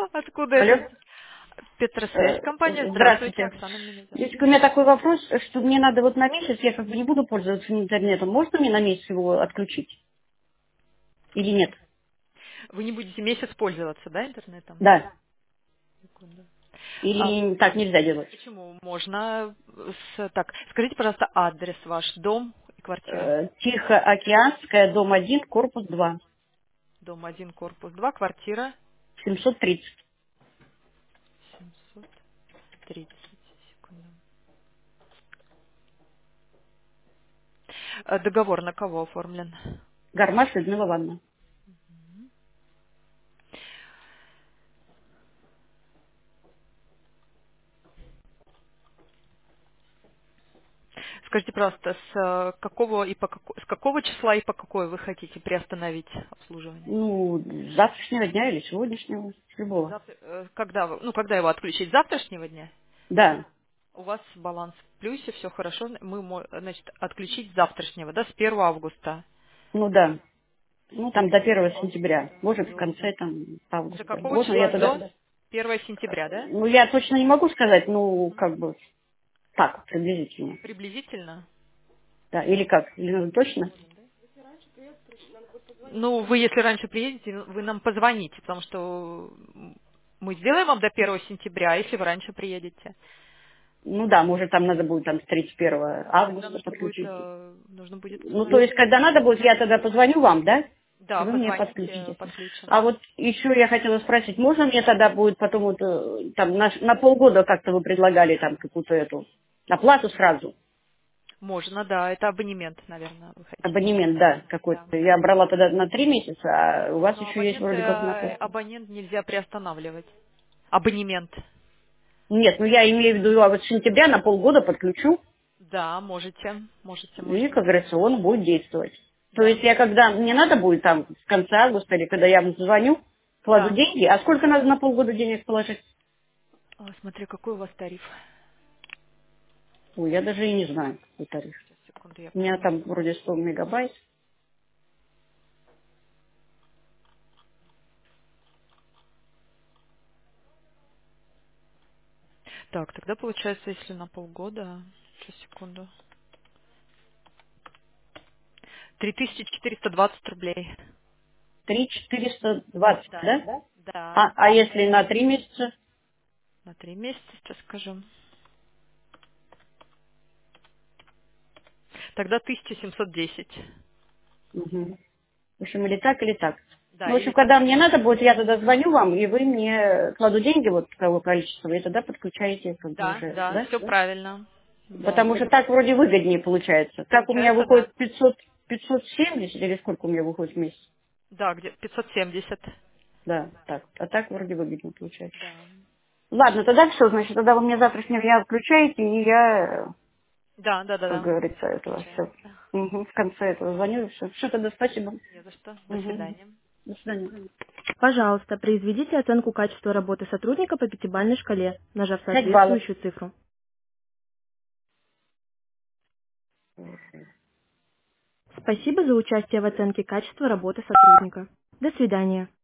Откуда Алло. это? Петросвязь компания. Здравствуйте, Здравствуйте. Оксана меня зовут. Девочка, у меня такой вопрос, что мне надо вот на месяц, я как бы не буду пользоваться интернетом. Можно мне на месяц его отключить или нет? Вы не будете месяц пользоваться, да, интернетом? Да. Секунду. А Или так нельзя делать? почему? Можно так, скажите, пожалуйста, адрес ваш, дом и квартира. Тихоокеанская, дом 1, корпус 2, Дом 1, корпус 2, квартира 730. 730. Секунду. Договор на кого оформлен? Гармаш Людмила Ивановна. Скажите, пожалуйста, с какого числа и по какой вы хотите приостановить обслуживание? Ну, с завтрашнего дня или сегодняшнего, с любого. Когда его отключить? С завтрашнего дня? Да. У вас баланс в плюсе, все хорошо. Значит, отключить с завтрашнего, да, с 1 августа. Ну да. Ну, С там до 1 первого сентября. августа Может, в конце там до августа. какого Можно я числа? тогда... До 1 сентября, да? Ну, я точно не могу сказать, ну, как бы, так, приблизительно. Приблизительно. Да, или как? Или надо точно? Ну, вы, если раньше приедете, вы нам позвоните, потому что мы сделаем вам до 1 сентября, если вы раньше приедете. Ну да, может, там надо будет там с 31 Тогда августа подключить. нужно будет Ну, то есть, когда надо будет, я тогда позвоню вам, да? И да, вы мне позвоните, подключите. подключим. А вот еще я хотела спросить, можно мне тогда будет потом вот там на полгода как-то вы предлагали там какую-то эту оплату сразу? Можно, да, это абонемент, наверное, вы хотите. Абонемент, да, какой-то. Да. Я брала тогда на 3 месяца, а у вас Но еще есть вроде как на полгода. абонент нельзя приостанавливать. Абонемент. Нет, ну я имею в виду, а вот с сентября на полгода подключу, Да, можете, и, как можно. говорится, он будет действовать. То Да. есть я когда, мне надо будет там в конце августа, или когда я вам звоню, кладу Да. деньги, а сколько надо на полгода денег положить? Смотри, какой у вас тариф. Ой, я даже и не знаю, какой тариф. Сейчас, секунду, я У меня там посмотрю. вроде 100 мегабайт. Так, тогда получается, если на полгода, сейчас, секунду, 3420 рублей. 3 420, Да. да? Да. А если на 3 месяца? На 3 месяца, сейчас скажем. Тогда 1710. Мгм. В общем, или так, или так. Ну, Да, в общем, или так, когда или мне так. надо будет, я тогда звоню вам, и вы мне кладу деньги, вот того количества, и тогда подключаете, как бы Да, уже, да, да? все правильно. Да. Потому что так вроде выгоднее получается. Так у меня Получается, да. выходит 570 или сколько у меня выходит в месяц? Да, где 570. Да, так. А так вроде выгоднее получается. Да. Ладно, тогда все, значит, тогда вы мне завтрашнего дня включаете, и я, Да, да, да, как да. говорится, этого Включаем. все. В конце этого звоню, и все. Все, тогда спасибо. Не за что. До Угу. свидания. До свидания. Пожалуйста, произведите оценку качества работы сотрудника по пятибалльной шкале, нажав 5 баллов. соответствующую цифру. Спасибо за участие в оценке качества работы сотрудника. До свидания.